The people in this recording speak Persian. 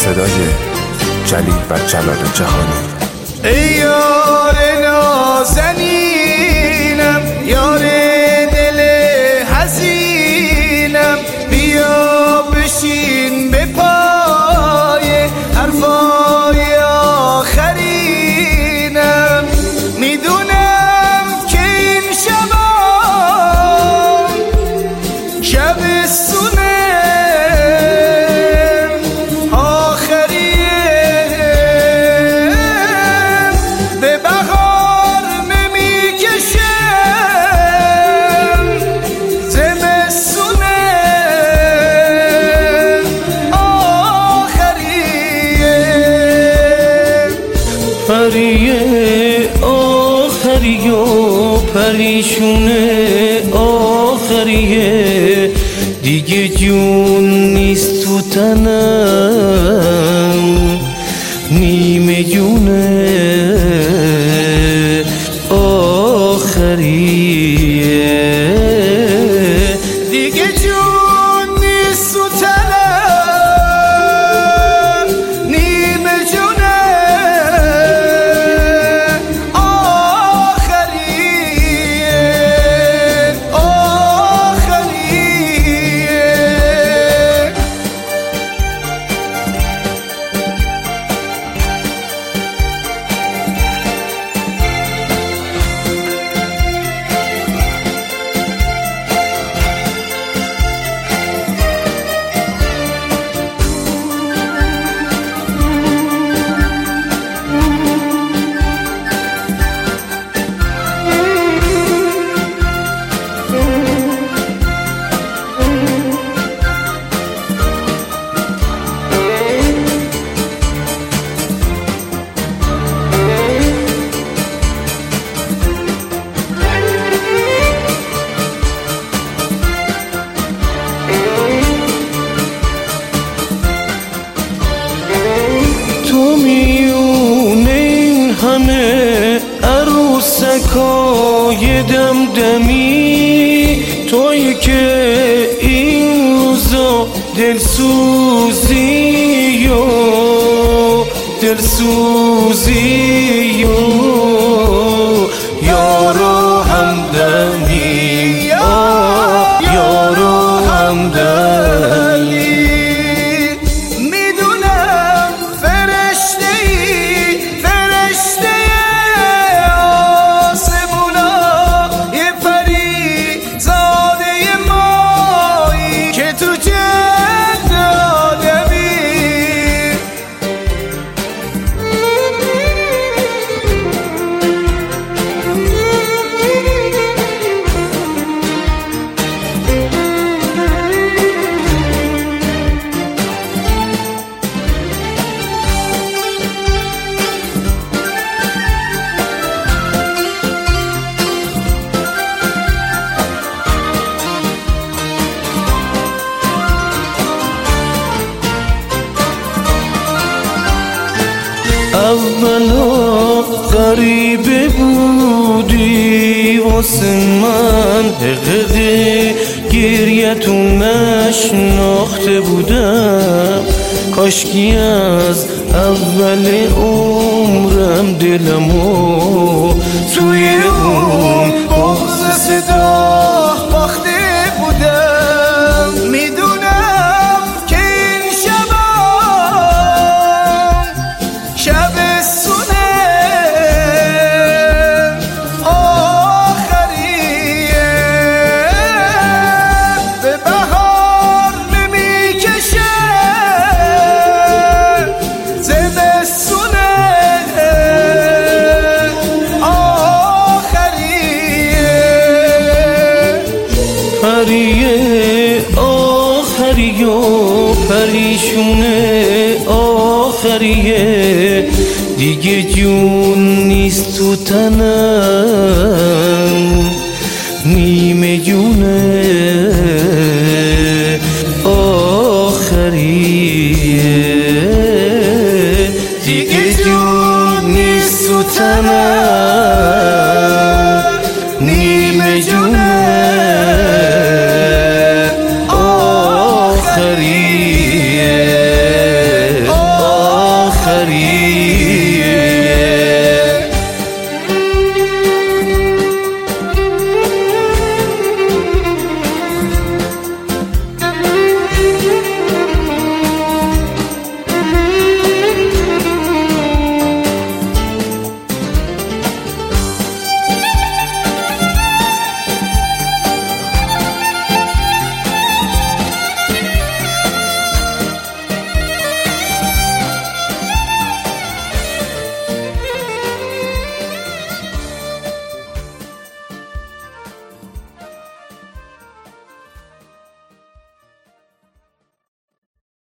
صدای جلیل و جلال جهانی. ای یار نازنینم، یار دل حزینم، بیا بشین به پای حرفای آخرینم. میدونم که این شب سونه پریه آخریه پریشونه آخریه، دیگه جون نیست تو تنم، نیمه جونه آخریه، دیگه جون نیست تو تنم، نیمه جونه عروسکای دمدمی، تویی که این روزا دلسوزی و یارو همدمی، یارو همدمی. میدونم فرشته‌ای، فرشته آسمونا، یه پری زاده مایی که تو جد آدمی. اولا غریبه بودی واسه من، حقیقه گریتون نشناخته بودم، کاشکی از اول عمرم دلمو توی اون بغض صدا باخته بودم. میدونم که این شب سونه آخریه، به بهار نمیکشه زمستونه آخریه. پریه آخریه پریشونه آخریه، دیگه جون نیست تو تنم،